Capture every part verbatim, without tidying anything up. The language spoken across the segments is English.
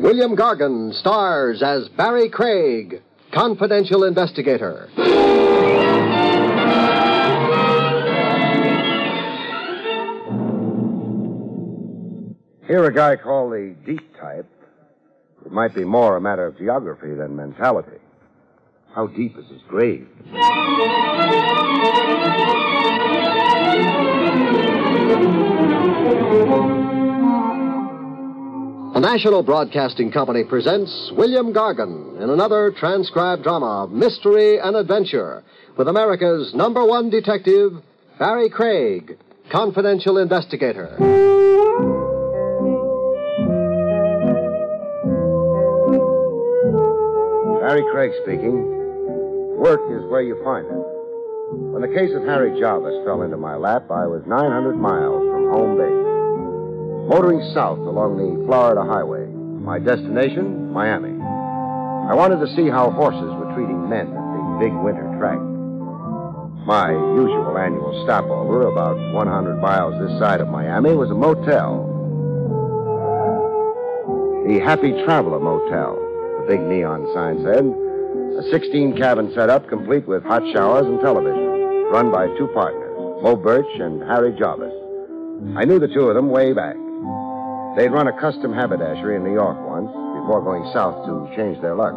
William Gargan stars as Barry Craig, confidential investigator. Here a guy called the deep type. It might be more a matter of geography than mentality. How deep is his grave? The National Broadcasting Company presents William Gargan in another transcribed drama of mystery and adventure with America's number one detective, Barry Craig, confidential investigator. Barry Craig speaking. Work is where you find it. When the case of Harry Jarvis fell into my lap, I was nine hundred miles from home base. Motoring south along the Florida highway. My destination, Miami. I wanted to see how horses were treating men at the big winter track. My usual annual stopover, about one hundred miles this side of Miami, was a motel. The Happy Traveler Motel, the big neon sign said. A sixteen-cabin setup complete with hot showers and television, run by two partners, Mo Birch and Harry Jarvis. I knew the two of them way back. They'd run a custom haberdashery in New York once, before going south to change their luck.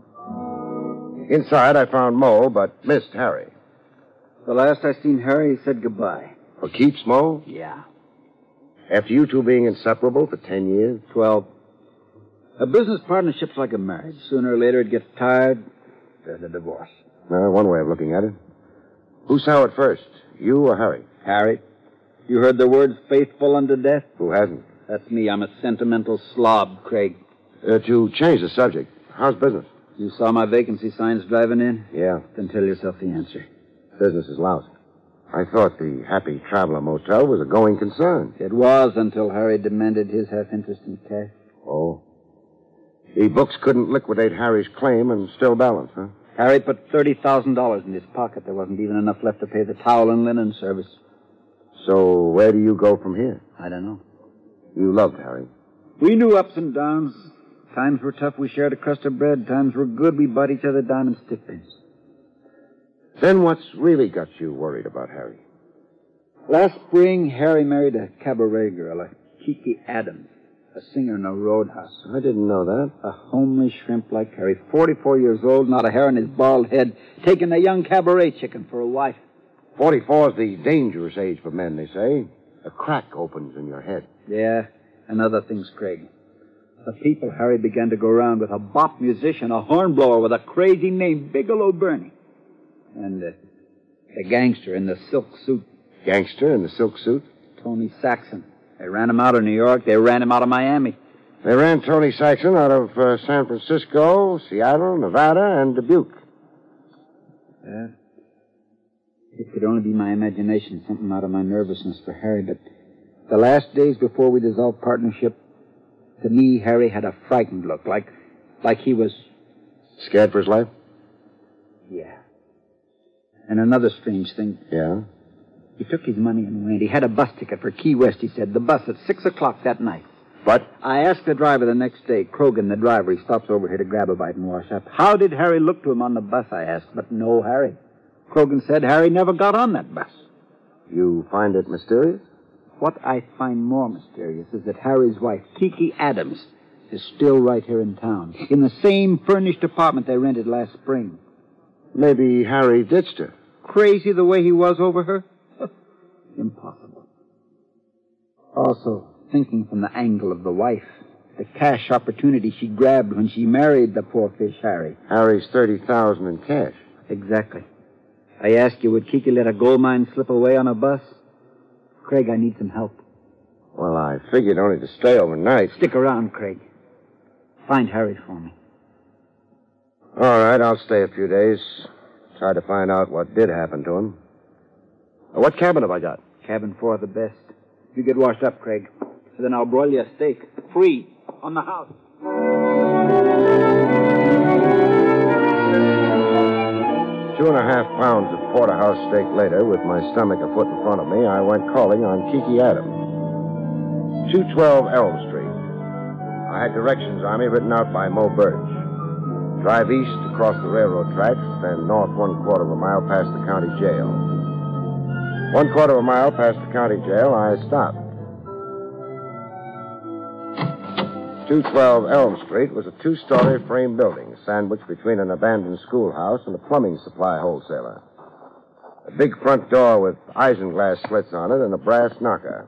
Inside, I found Mo, but missed Harry. The last I seen Harry, he said goodbye. For keeps, Mo? Yeah. After you two being inseparable for ten years? Twelve. A business partnership's like a marriage. Sooner or later it gets tired, there's a divorce. Uh, one way of looking at it. Who saw it first, you or Harry? Harry. You heard the words faithful unto death? Who hasn't? That's me. I'm a sentimental slob, Craig. Uh, to change the subject, how's business? You saw my vacancy signs driving in? Yeah. Then tell yourself the answer. Business is lousy. I thought the Happy Traveler Motel was a going concern. It was until Harry demanded his half interest in cash. Oh. The books couldn't liquidate Harry's claim and still balance, huh? Harry put thirty thousand dollars in his pocket. There wasn't even enough left to pay the towel and linen service. So where do you go from here? I don't know. You loved Harry. We knew ups and downs. Times were tough, we shared a crust of bread. Times were good, we bought each other diamond stick pins. Then what's really got you worried about Harry? Last spring, Harry married a cabaret girl, a Kiki Adams, a singer in a roadhouse. I didn't know that. A homely shrimp like Harry, forty-four years old, not a hair on his bald head, taking a young cabaret chicken for a wife. Forty-four is the dangerous age for men, they say. A crack opens in your head. Yeah, and other things, Craig. The people Harry began to go around with a bop musician, a hornblower with a crazy name, Bigelow Bernie. And uh, the gangster in the silk suit. Gangster in the silk suit? Tony Saxon. They ran him out of New York. They ran him out of Miami. They ran Tony Saxon out of uh, San Francisco, Seattle, Nevada, and Dubuque. Yeah. It could only be my imagination, something out of my nervousness for Harry, but the last days before we dissolved partnership, to me, Harry had a frightened look, like like he was... Scared for his life? Yeah. And another strange thing. Yeah? He took his money and went. He had a bus ticket for Key West, he said. The bus at six o'clock that night. But? I asked the driver the next day, Krogan, the driver. He stops over here to grab a bite and wash up. How did Harry look to him on the bus, I asked. But no Harry. Krogan said Harry never got on that bus. You find it mysterious? What I find more mysterious is that Harry's wife, Kiki Adams, is still right here in town, in the same furnished apartment they rented last spring. Maybe Harry ditched her. Crazy the way he was over her? Impossible. Also, thinking from the angle of the wife, the cash opportunity she grabbed when she married the poor fish Harry. Harry's thirty thousand dollars in cash. Exactly. I ask you, would Kiki let a gold mine slip away on a bus? Craig, I need some help. Well, I figured only to stay overnight. Stick around, Craig. Find Harry for me. All right, I'll stay a few days. Try to find out what did happen to him. What cabin have I got? Cabin four, the best. You get washed up, Craig. Then I'll broil you a steak. Free. On the house. Two and a half pounds of porterhouse steak later, with my stomach a foot in front of me, I went calling on Kiki Adams. two twelve Elm Street. I had directions on me written out by Mo Birch. Drive east across the railroad tracks, then north one quarter of a mile past the county jail. One quarter of a mile past the county jail, I stopped. two twelve Elm Street was a two-story frame building sandwiched between an abandoned schoolhouse and a plumbing supply wholesaler. A big front door with isinglass slits on it and a brass knocker.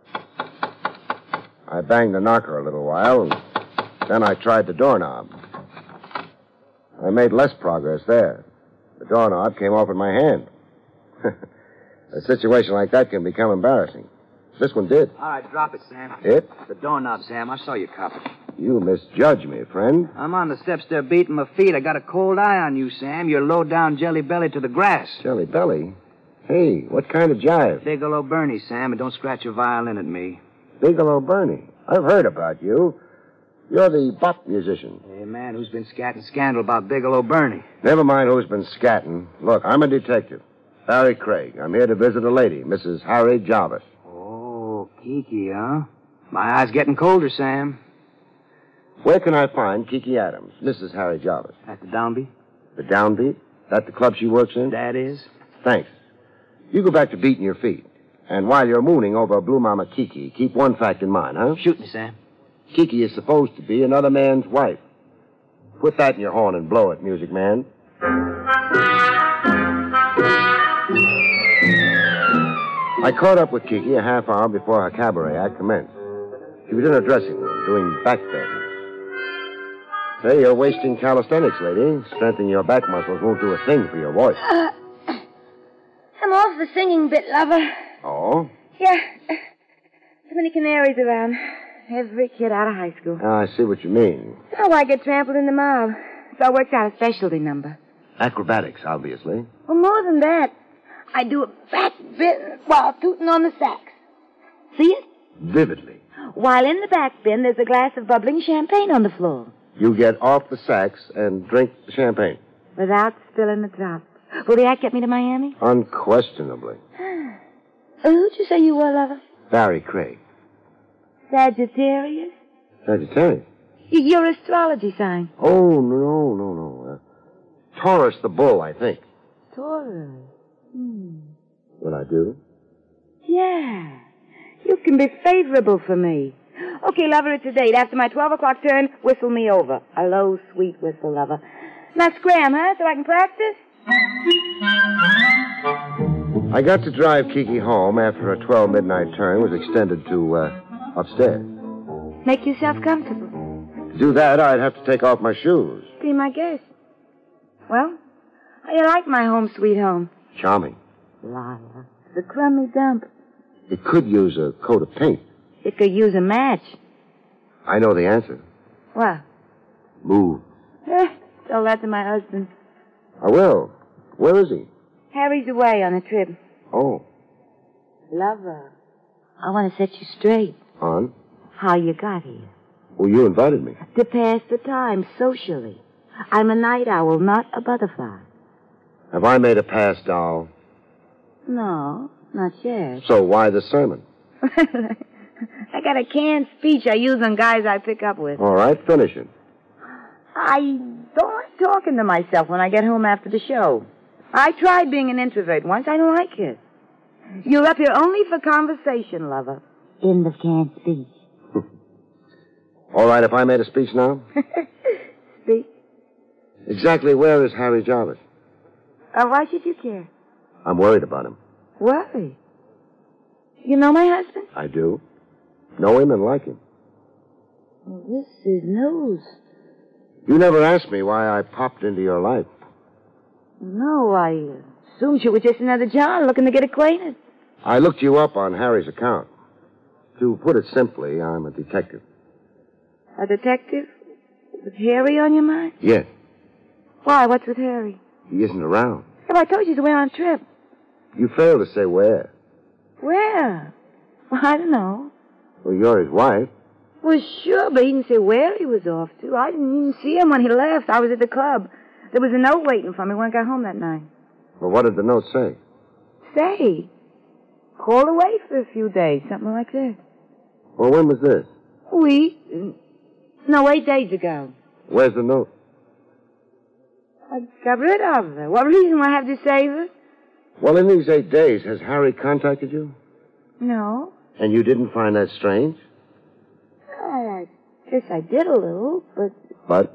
I banged the knocker a little while, and then I tried the doorknob. I made less progress there. The doorknob came off in my hand. A situation like that can become embarrassing. This one did. All right, drop it, Sam. It? The doorknob, Sam. I saw you cop it. You misjudge me, friend. I'm on the steps there beating my feet. I got a cold eye on you, Sam. You're low down jelly belly to the grass. Jelly belly? Hey, what kind of jive? Bigelow Bernie, Sam, and don't scratch your violin at me. Bigelow Bernie. I've heard about you. You're the bop musician. Hey, man, who's been scatting scandal about Bigelow Bernie? Never mind who's been scatting. Look, I'm a detective. Barry Craig. I'm here to visit a lady, Missus Harry Jarvis. Oh, Kiki, huh? My eye's getting colder, Sam. Where can I find Kiki Adams, Missus Harry Jarvis? At the downbeat? The Downbeat? That the club she works in? That is. Thanks. You go back to beating your feet. And while you're mooning over Blue Mama Kiki, keep one fact in mind, huh? Shoot me, Sam. Kiki is supposed to be another man's wife. Put that in your horn and blow it, music man. I caught up with Kiki a half hour before her cabaret act commenced. She was in her dressing room doing back bends. Say, you're wasting calisthenics, lady. Strengthening your back muscles won't do a thing for your voice. Uh, I'm off the singing bit, lover. Oh? Yeah. Too many canaries around. Every kid out of high school. Ah, I see what you mean. Oh, I get trampled in the mob. So I worked out a specialty number. Acrobatics, obviously. Well, more than that. I do a back bend while tooting on the sax. See it? Vividly. While in the back bend, there's a glass of bubbling champagne on the floor. You get off the sax and drink the champagne. Without spilling the drop. Will the act get me to Miami? Unquestionably. Who'd you say you were, lover? Barry Craig. Sagittarius? Sagittarius? Y- Your astrology sign. Oh, no, no, no. Uh, Taurus the bull, I think. Taurus. Hmm. Will I do? Yeah. You can be favorable for me. Okay, lover, it's a date. After my twelve o'clock turn, whistle me over. A low, sweet whistle, lover. Now scram, huh, so I can practice? I got to drive Kiki home after her twelve midnight turn was extended to, uh, upstairs. Make yourself comfortable. To do that, I'd have to take off my shoes. Be my guest. Well, how you like my home sweet home? Charming. Liar. The crummy dump. It could use a coat of paint. It could use a match. I know the answer. What? Move. Eh, tell that to my husband. I will. Where is he? Harry's away on a trip. Oh. Lover, I want to set you straight. On? How you got here. Well, you invited me. To pass the time socially. I'm a night owl, not a butterfly. Have I made a pass, doll? No, not yet. So why the sermon? I got a canned speech I use on guys I pick up with. All right, finish it. I don't like talking to myself when I get home after the show. I tried being an introvert once. I don't like it. You're up here only for conversation, lover. End of canned speech. All right, if I made a speech now? Speak. Exactly where is Harry Jarvis? Uh, why should you care? I'm worried about him. Worry? You know my husband? I do. Know him and like him. Well, this is news. You never asked me why I popped into your life. No, I assumed you were just another John looking to get acquainted. I looked you up on Harry's account. To put it simply, I'm a detective. A detective? With Harry on your mind? Yes. Why? What's with Harry? He isn't around. Have I told you he's away on a trip? You fail to say where. Where? Well, I don't know. Well, you're his wife. Well, sure, but he didn't say where he was off to. I didn't even see him when he left. I was at the club. There was a note waiting for me when I got home that night. Well, what did the note say? Say, call away for a few days, something like that. Well, when was this? We, No, eight days ago. Where's the note? I got rid of her. What reason would I have to save her? Well, in these eight days, has Harry contacted you? No. And you didn't find that strange? I guess I did a little, but... But?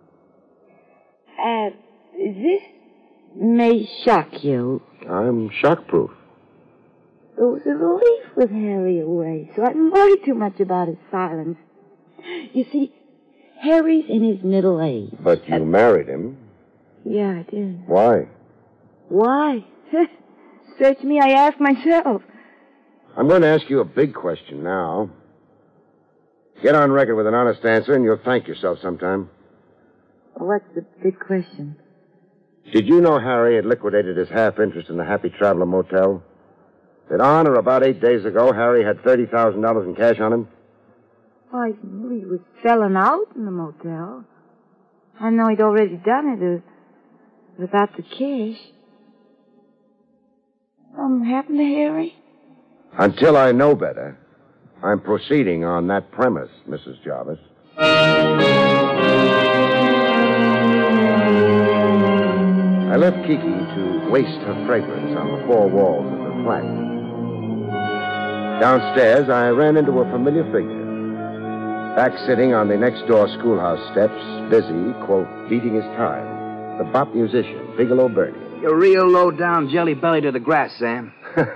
Uh, this may shock you. I'm shock-proof. It was a relief with Harry away, so I didn't worry too much about his silence. You see, Harry's in his middle age. But you uh, married him. Yeah, I did. Why? Why? Search me, I ask myself. I'm going to ask you a big question now. Get on record with an honest answer, and you'll thank yourself sometime. What's the big question? Did you know Harry had liquidated his half interest in the Happy Traveler Motel? That on or about eight days ago, Harry had thirty thousand dollars in cash on him? Well, I knew he was selling out in the motel. I know he'd already done it uh, without the cash. Something happened to Harry? Until I know better, I'm proceeding on that premise, Missus Jarvis. I left Kiki to waste her fragrance on the four walls of the flat. Downstairs, I ran into a familiar figure. Back sitting on the next-door schoolhouse steps, busy, quote, beating his time, the bop musician, Bigelow Bernie. You're real low-down jelly-belly to the grass, Sam.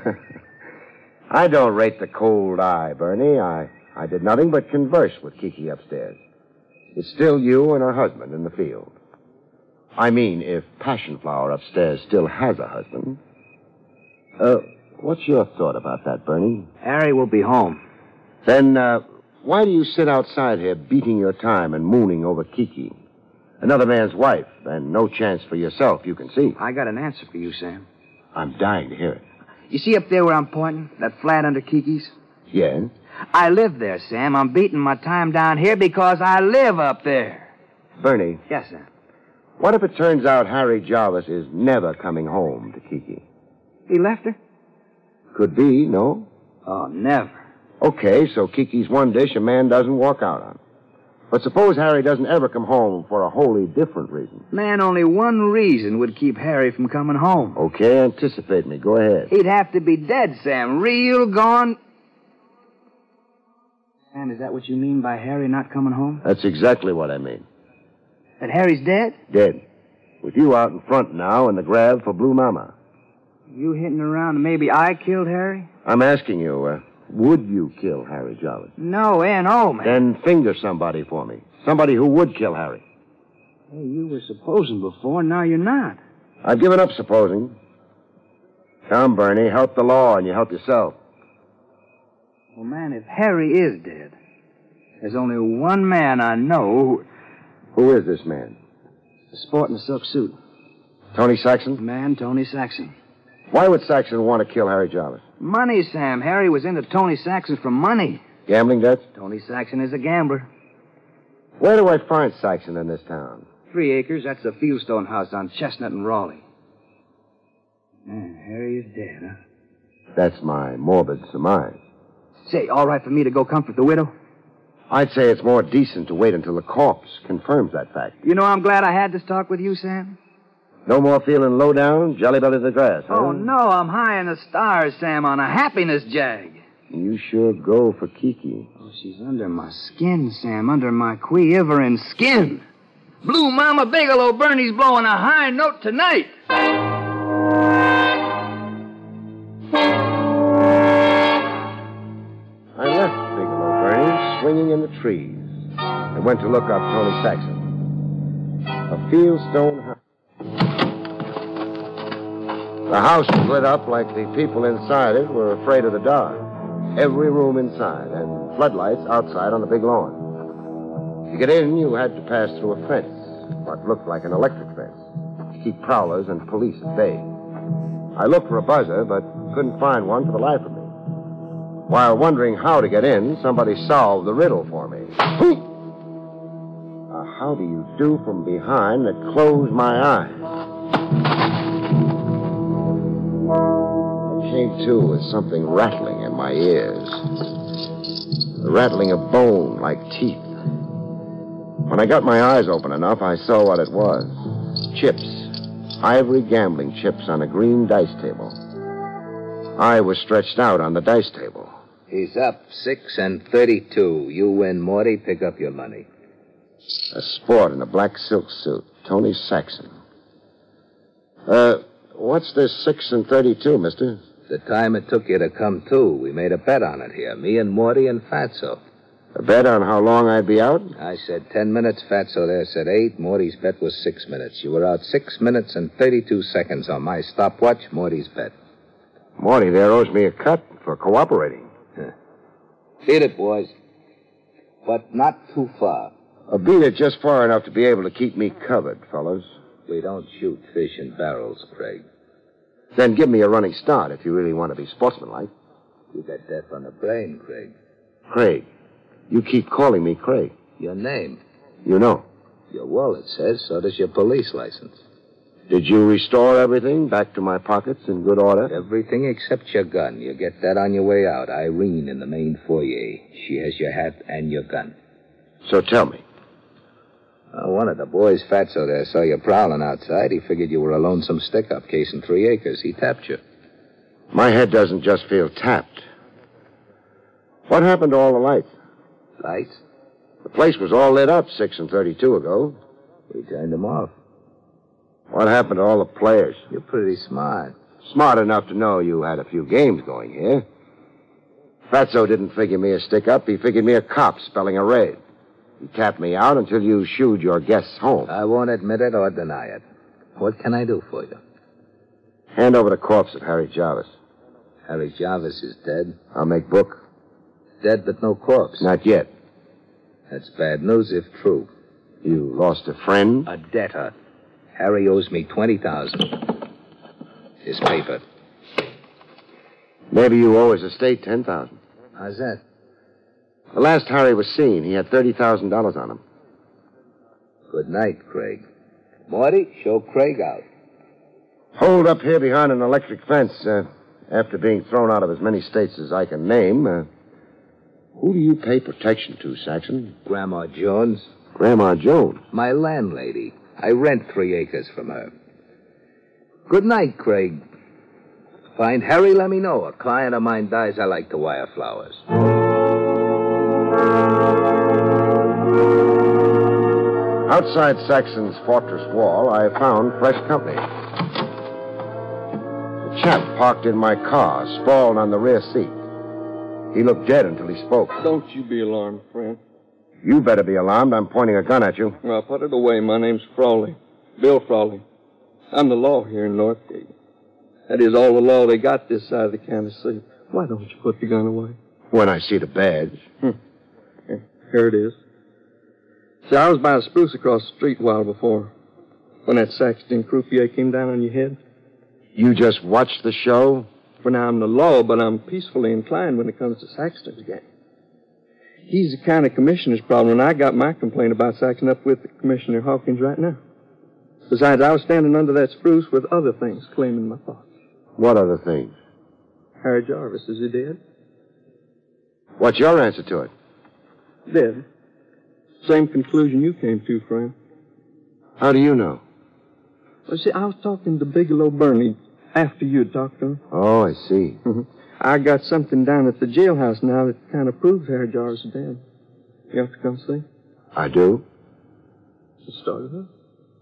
I don't rate the cold eye, Bernie. I, I did nothing but converse with Kiki upstairs. It's still you and her husband in the field. I mean, if Passion Flower upstairs still has a husband. Uh, what's your thought about that, Bernie? Harry will be home. Then, uh, why do you sit outside here beating your time and mooning over Kiki? Another man's wife, and no chance for yourself, you can see. I got an answer for you, Sam. I'm dying to hear it. You see up there where I'm pointing? That flat under Kiki's? Yeah? I live there, Sam. I'm beating my time down here because I live up there. Bernie. Yes, Sam. What if it turns out Harry Jarvis is never coming home to Kiki? He left her? Could be, no? Oh, never. Okay, so Kiki's one dish a man doesn't walk out on. But suppose Harry doesn't ever come home for a wholly different reason. Man, only one reason would keep Harry from coming home. Okay, anticipate me. Go ahead. He'd have to be dead, Sam. Real gone. And is that what you mean by Harry not coming home? That's exactly what I mean. That Harry's dead? Dead. With you out in front now in the grab for Blue Mama. You hitting around and maybe I killed Harry? I'm asking you, uh, would you kill Harry Jarvis? No, N O, man. Then finger somebody for me. Somebody who would kill Harry. Hey, you were supposing before, now you're not. I've given up supposing. Come, Bernie, help the law and you help yourself. Well, man, if Harry is dead, there's only one man I know who... Who is this man? The sport in the silk suit. Tony Saxon? Man, Tony Saxon. Why would Saxon want to kill Harry Jarvis? Money, Sam. Harry was into Tony Saxon for money. Gambling debts? Tony Saxon is a gambler. Where do I find Saxon in this town? Three acres. That's the Fieldstone house on Chestnut and Raleigh. Man, Harry is dead, huh? That's my morbid surmise. Say, all right for me to go comfort the widow? I'd say it's more decent to wait until the corpse confirms that fact. You know, I'm glad I had this talk with you, Sam. No more feeling low down, jelly belly to the grass, huh? Oh, no, I'm high in the stars, Sam, on a happiness jag. You sure go for Kiki. Oh, she's under my skin, Sam, under my quivering skin. Blue Mama Bigelow Bernie's blowing a high note tonight. I left Bigelow Bernie swinging in the trees and went to look up Tony Saxon. A Fieldstone house. The house was lit up like the people inside it were afraid of the dark. Every room inside, and floodlights outside on the big lawn. To get in, you had to pass through a fence, what looked like an electric fence, to keep prowlers and police at bay. I looked for a buzzer, but couldn't find one for the life of me. While wondering how to get in, somebody solved the riddle for me. A how do you do from behind that closed my eyes. Came to with something rattling in my ears. The rattling of bone like teeth. When I got my eyes open enough, I saw what it was. Chips. Ivory gambling chips on a green dice table. I was stretched out on the dice table. He's up six and thirty-two. You win, Morty. Pick up your money. A sport in a black silk suit. Tony Saxon. Uh, what's this six and thirty-two, mister? The time it took you to come to. We made a bet on it here. Me and Morty and Fatso. A bet on how long I'd be out? I said ten minutes. Fatso there said eight. Morty's bet was six minutes. You were out six minutes and thirty-two seconds on my stopwatch. Morty's bet. Morty there owes me a cut for cooperating. Huh. Beat it, boys. But not too far. I'll beat it just far enough to be able to keep me covered, fellas. We don't shoot fish in barrels, Craig. Then give me a running start if you really want to be sportsmanlike. You got death on the brain, Craig. Craig. You keep calling me Craig. Your name. You know. Your wallet says, so does your police license. Did you restore everything back to my pockets in good order? Everything except your gun. You get that on your way out. Irene in the main foyer. She has your hat and your gun. So tell me. Uh, one of the boys, Fatso there, saw you prowling outside. He figured you were a lonesome stick-up case in three acres. He tapped you. My head doesn't just feel tapped. What happened to all the lights? Lights? The place was all lit up six and thirty-two ago. We turned them off. What happened to all the players? You're pretty smart. Smart enough to know you had a few games going here. Fatso didn't figure me a stick-up. He figured me a cop spelling a raid. He tapped me out until you shooed your guests home. I won't admit it or deny it. What can I do for you? Hand over the corpse of Harry Jarvis. Harry Jarvis is dead. I'll make book. Dead but no corpse. Not yet. That's bad news if true. You lost a friend? A debtor. Harry owes me twenty thousand dollars. His paper. Maybe you owe his estate ten thousand dollars. How's that? The last Harry was seen, he had thirty thousand dollars on him. Good night, Craig. Morty, show Craig out. Hold up here behind an electric fence. Uh, after being thrown out of as many states as I can name, uh, who do you pay protection to, Saxon? Grandma Jones. Grandma Jones? My landlady. I rent three acres from her. Good night, Craig. Find Harry, let me know. A client of mine dies, I like to wire flowers. Outside Saxon's fortress wall, I found fresh company. A chap parked in my car, sprawled on the rear seat. He looked dead until he spoke. Don't you be alarmed, friend. You better be alarmed. I'm pointing a gun at you. Well, put it away. My name's Frawley. Bill Frawley. I'm the law here in Northgate. That is all the law they got this side of the county seat. Why don't you put the gun away? When I see the badge. Hmm. Yeah, here it is. See, I was by a spruce across the street a while before. When that Saxton croupier came down on your head. You just watched the show? For now, I'm the law, but I'm peacefully inclined when it comes to Saxton's game. He's the county commissioner's problem, and I got my complaint about Saxton up with Commissioner Hawkins right now. Besides, I was standing under that spruce with other things claiming my thoughts. What other things? Harry Jarvis, is he dead? What's your answer to it? Dead. Same conclusion you came to, friend. How do you know? Well, see, I was talking to Bigelow Burnley after you talked to him. Oh, I see. Mm-hmm. I got something down at the jailhouse now that kind of proves Harry Jarvis is dead. You have to come see? I do. Let's start it up.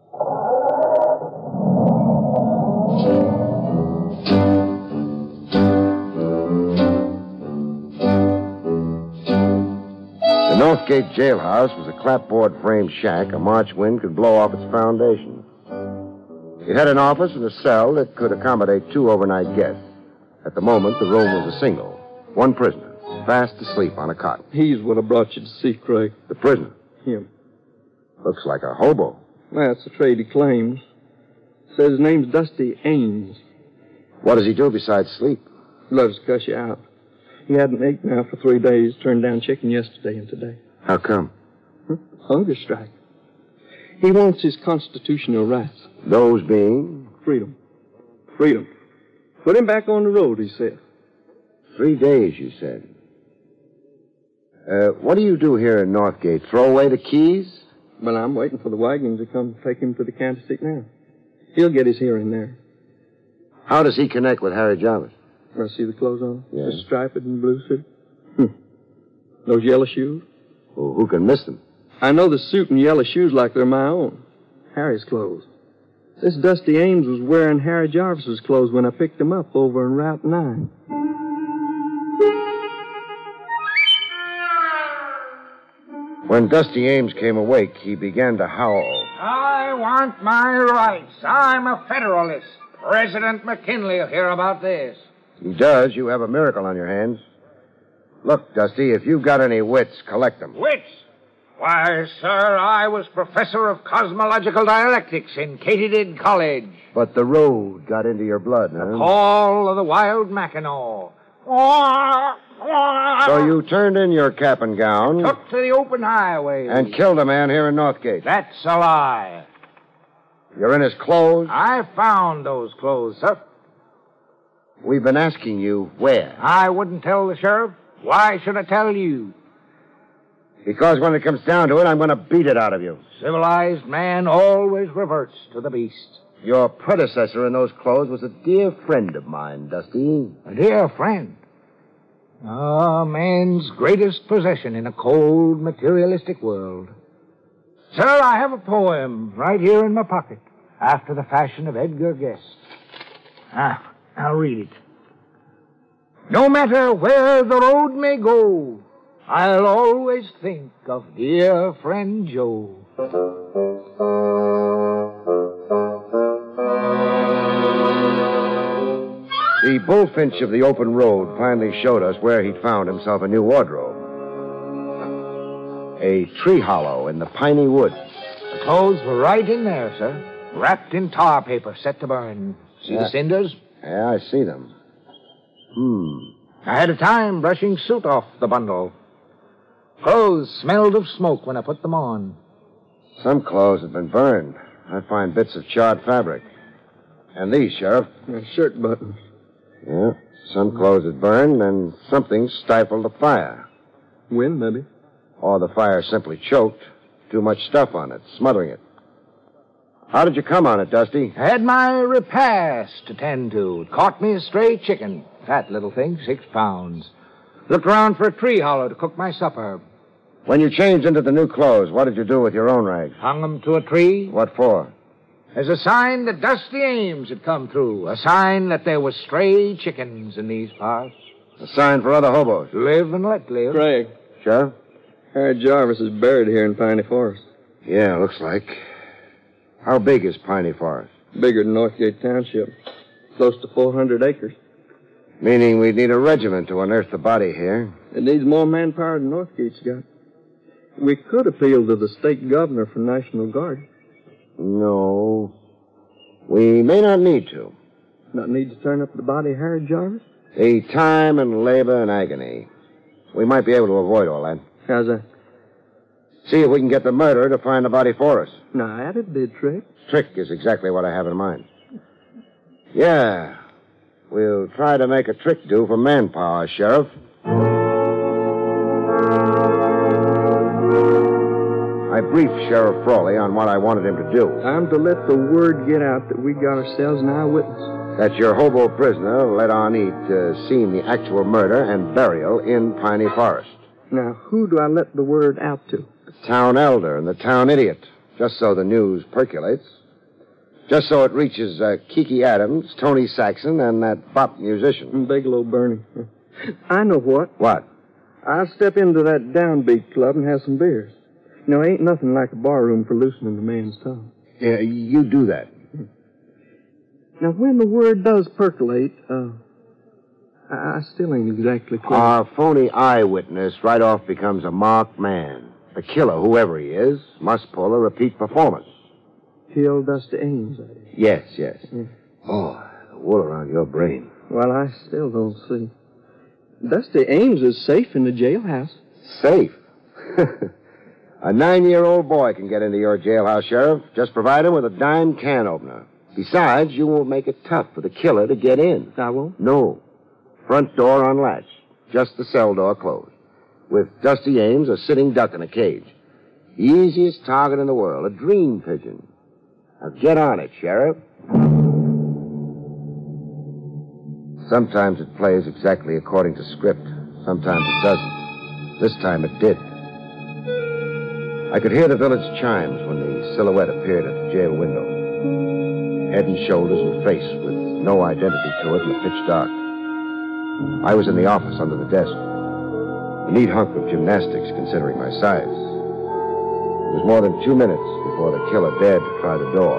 The Northgate jailhouse was a clapboard frame shack a March wind could blow off its foundation. It had an office and a cell that could accommodate two overnight guests. At the moment, the room was a single. One prisoner, fast asleep on a cot. He's what I brought you to see, Craig. The prisoner? Him. Looks like a hobo. Well, that's the trade he claims. Says his name's Dusty Ames. What does he do besides sleep? Loves to cuss you out. He hadn't ate now for three days. Turned down chicken yesterday and today. How come? Huh? Hunger strike. He wants his constitutional rights. Those being? Freedom. Freedom. Put him back on the road, he said. Three days, you said. Uh, what do you do here in Northgate? Throw away the keys? But I'm waiting for the wagon to come take him to the county seat now. He'll get his hearing there. How does he connect with Harry Jarvis? I see the clothes on him? Yeah. The striped and blue suit. Hmm. Those yellow shoes? Well, who can miss them? I know the suit and yellow shoes like they're my own. Harry's clothes. This Dusty Ames was wearing Harry Jarvis's clothes when I picked him up over in Route nine. When Dusty Ames came awake, he began to howl. I want my rights. I'm a Federalist. President McKinley will hear about this. He does. You have a miracle on your hands. Look, Dusty, if you've got any wits, collect them. Wits? Why, sir, I was professor of cosmological dialectics in Katydid College. But the road got into your blood, huh? Call of the wild Mackinaw. So you turned in your cap and gown Took to the open highway. and killed a man here in Northgate. That's a lie. You're in his clothes. I found those clothes, sir. We've been asking you where. I wouldn't tell the sheriff. Why should I tell you? Because when it comes down to it, I'm going to beat it out of you. Civilized man always reverts to the beast. Your predecessor in those clothes was a dear friend of mine, Dusty. A dear friend. A man's greatest possession in a cold, materialistic world. Sir, I have a poem right here in my pocket, after the fashion of Edgar Guest. Ah, I'll read it. No matter where the road may go, I'll always think of dear friend Joe. The bullfinch of the open road finally showed us where he'd found himself a new wardrobe. A tree hollow in the piney woods. The clothes were right in there, sir, wrapped in tar paper set to burn. See Yeah. the cinders? Yeah, I see them. Hmm. I had a time brushing soot off the bundle. Clothes smelled of smoke when I put them on. Some clothes have been burned. I find bits of charred fabric. And these, Sheriff. Uh, shirt buttons. Yeah. Some clothes had burned, and something stifled the fire. Wind, maybe. Or the fire simply choked. Too much stuff on it, smothering it. How did you come on it, Dusty? I had my repast to tend to. It caught me a stray chicken. Fat little thing, six pounds. Looked around for a tree hollow to cook my supper. When you changed into the new clothes, what did you do with your own rags? Hung them to a tree. What for? As a sign that Dusty Ames had come through. A sign that there was stray chickens in these parts. A sign for other hobos. Live and let live. Craig, Sheriff? Harry Jarvis is buried here in Piney Forest. Yeah, looks like. How big is Piney Forest? Bigger than Northgate Township. Close to four hundred acres. Meaning we'd need a regiment to unearth the body here. It needs more manpower than Northgate's got. We could appeal to the state governor for National Guard. No. We may not need to. Not need to turn up the body of Harry Jarvis? The time and labor and agony. We might be able to avoid all that. How's that? See if we can get the murderer to find the body for us. Now, that'd be a trick. Trick is exactly what I have in mind. Yeah. We'll try to make a trick do for manpower, Sheriff. I briefed Sheriff Frawley on what I wanted him to do. I'm to let the word get out that we got ourselves an eyewitness. That your hobo prisoner led on Eat to seen the actual murder and burial in Piney Forest. Now, who do I let the word out to? The town elder and the town idiot, just so the news percolates. Just so it reaches uh, Kiki Adams, Tony Saxon, and that bop musician. And Bigelow Bernie. I know what. What? I'll step into that downbeat club and have some beers. You know, ain't nothing like a barroom for loosening a man's tongue. Yeah, you do that. Now, when the word does percolate, uh, I, I still ain't exactly clear. Our phony eyewitness right off becomes a marked man. The killer, whoever he is, must pull a repeat performance. Kill Dusty Ames, that is. Yes, yes. Yeah. Oh, the wool around your brain. Well, I still don't see. Dusty Ames is safe in the jailhouse. Safe. A nine-year-old boy can get into your jailhouse, Sheriff. Just provide him with a dime can opener. Besides, you won't make it tough for the killer to get in. I won't? No. Front door unlatched. Just the cell door closed. With Dusty Ames a sitting duck in a cage. The easiest target in the world, a dream pigeon. Now get on it, Sheriff. Sometimes it plays exactly according to script. Sometimes it doesn't. This time it did. I could hear the village chimes when the silhouette appeared at the jail window. Head and shoulders and face with no identity to it in the pitch dark. I was in the office under the desk. A neat hunk of gymnastics, considering my size. It was more than two minutes before the killer dared to try the door.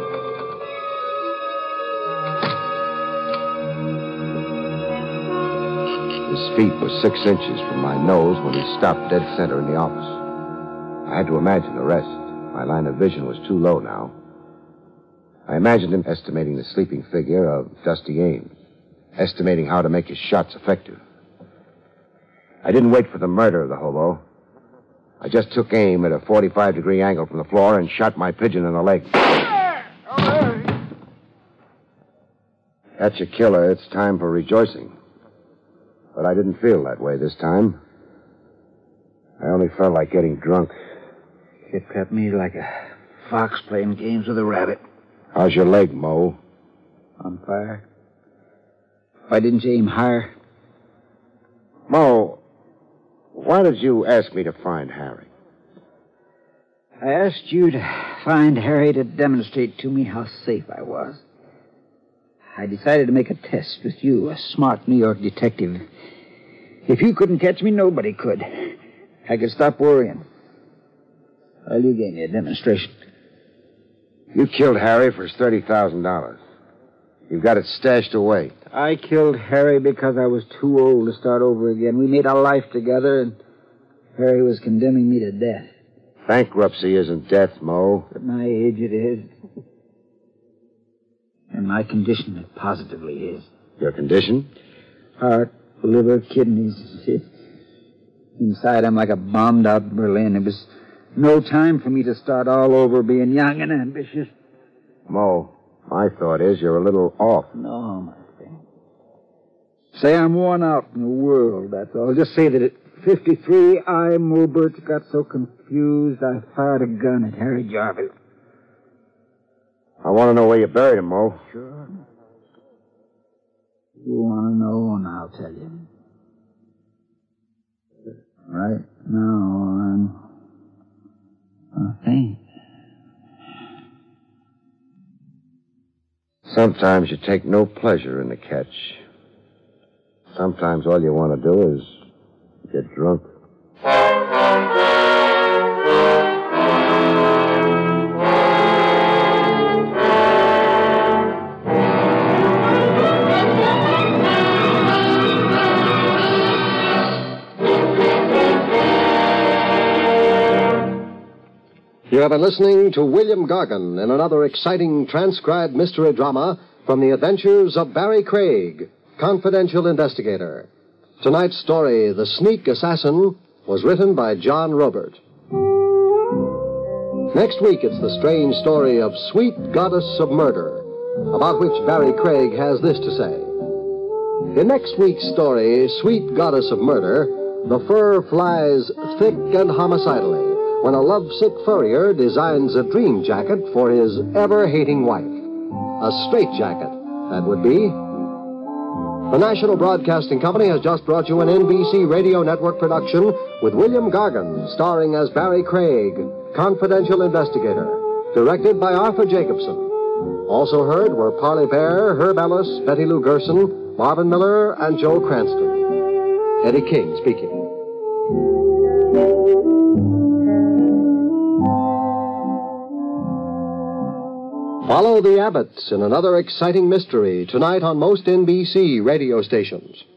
His feet were six inches from my nose when he stopped dead center in the office. I had to imagine the rest. My line of vision was too low now. I imagined him estimating the sleeping figure of Dusty Ames, estimating how to make his shots effective. I didn't wait for the murder of the hobo. I just took aim at a forty-five degree angle from the floor and shot my pigeon in the leg. That's your killer. It's time for rejoicing. But I didn't feel that way this time. I only felt like getting drunk. It kept me like a fox playing games with a rabbit. How's your leg, Mo? On fire. Why didn't you aim higher? Mo, why did you ask me to find Harry? I asked you to find Harry to demonstrate to me how safe I was. I decided to make a test with you, a smart New York detective. If you couldn't catch me, nobody could. I could stop worrying. Well, you gave me a demonstration. You killed Harry for his thirty thousand dollars. You've got it stashed away. I killed Harry because I was too old to start over again. We made a life together, and Harry was condemning me to death. Bankruptcy isn't death, Mo. At my age, it is. And my condition, it positively is. Your condition? Heart, liver, kidneys. Inside, I'm like a bombed-out Berlin. It was no time for me to start all over being young and ambitious. Mo, my thought is you're a little off. No, my friend. Say I'm worn out in the world, that's all. Just say that at fifty-three, I, Mo Birch, got so confused I fired a gun at Harry Jarvis. I want to know where you buried him, Mo. Sure. You want to know, and I'll tell you. Right now, I'm... I think. Sometimes you take no pleasure in the catch. Sometimes all you want to do is get drunk. You have been listening to William Gargan in another exciting transcribed mystery drama from the adventures of Barry Craig, confidential investigator. Tonight's story, The Sneak Assassin, was written by John Robert. Next week, it's the strange story of Sweet Goddess of Murder, about which Barry Craig has this to say. In next week's story, Sweet Goddess of Murder, the fur flies thick and homicidally when a lovesick furrier designs a dream jacket for his ever-hating wife. A straitjacket, that would be. The National Broadcasting Company has just brought you an N B C Radio Network production with William Gargan, starring as Barry Craig, confidential investigator, directed by Arthur Jacobson. Also heard were Parley Bear, Herb Ellis, Betty Lou Gerson, Marvin Miller, and Joe Cranston. Eddie King speaking. Follow the Abbotts in another exciting mystery tonight on most N B C radio stations.